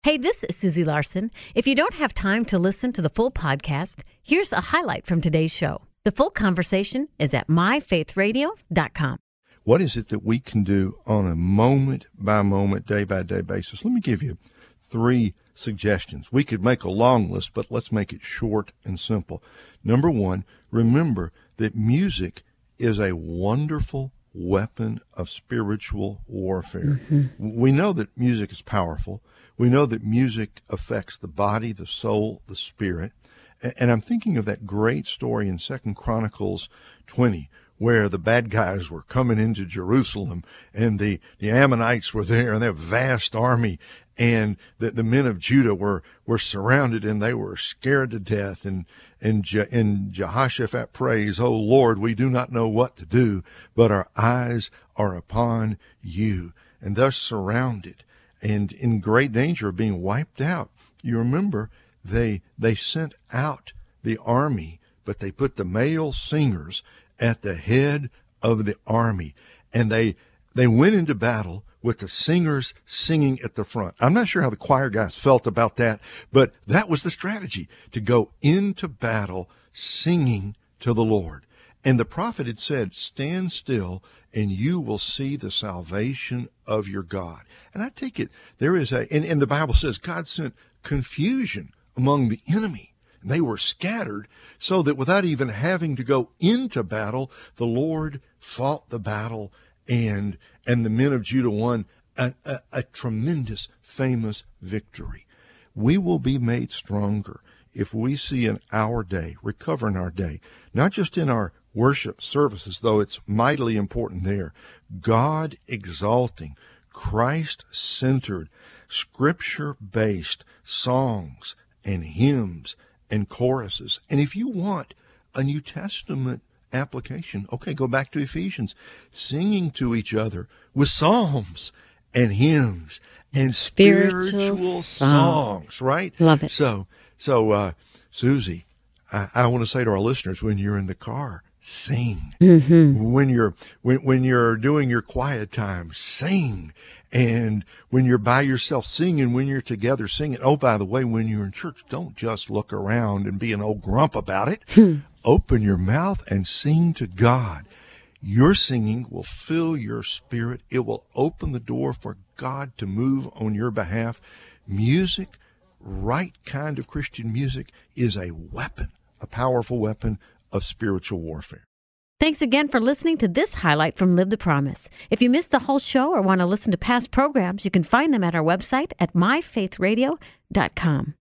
Hey, this is Susie Larson. If you don't have time to listen to the full podcast, here's a highlight from today's show. The full conversation is at myfaithradio.com. What is it that we can do on a moment-by-moment, day-by-day basis? Let me give you 3 suggestions. We could make a long list, but let's make it short and simple. Number 1, remember that music is a wonderful weapon of spiritual warfare. We know that music is powerful. We know that music affects the body, the soul, the spirit. And I'm thinking of that great story in 2 Chronicles 20, where the bad guys were coming into Jerusalem, and the Ammonites were there, and their vast army, and the men of Judah were surrounded, and they were scared to death. And Jehoshaphat prays, "Oh Lord, we do not know what to do, but our eyes are upon you," and thus surrounded and in great danger of being wiped out. You remember, they sent out the army, but they put the male singers at the head of the army, and they went into battle with the singers singing at the front. I'm not sure how the choir guys felt about that, but that was the strategy, to go into battle singing to the Lord. And the prophet had said, "Stand still, and you will see the salvation of your God." And I take it there is and the Bible says God sent confusion among the enemy. And they were scattered, so that without even having to go into battle, the Lord fought the battle, and the men of Judah won a tremendous, famous victory. We will be made stronger if we see in our day, recover in our day, not just in our worship services, though it's mightily important there, God exalting, Christ-centered, Scripture-based songs and hymns and choruses. And if you want a New Testament application, okay, go back to Ephesians, singing to each other with psalms and hymns and spiritual songs, right? Love it. So, Susie, I want to say to our listeners, when you're in the car, sing. When you're doing your quiet time, sing. And when you're by yourself, singing. When you're together, singing. Oh, by the way, when you're in church, don't just look around and be an old grump about it. Open your mouth and sing to God. Your singing will fill your spirit. It will open the door for God to move on your behalf. Music, right kind of Christian music, is a weapon, a powerful weapon of spiritual warfare. Thanks again for listening to this highlight from Live the Promise. If you missed the whole show or want to listen to past programs, you can find them at our website at myfaithradio.com.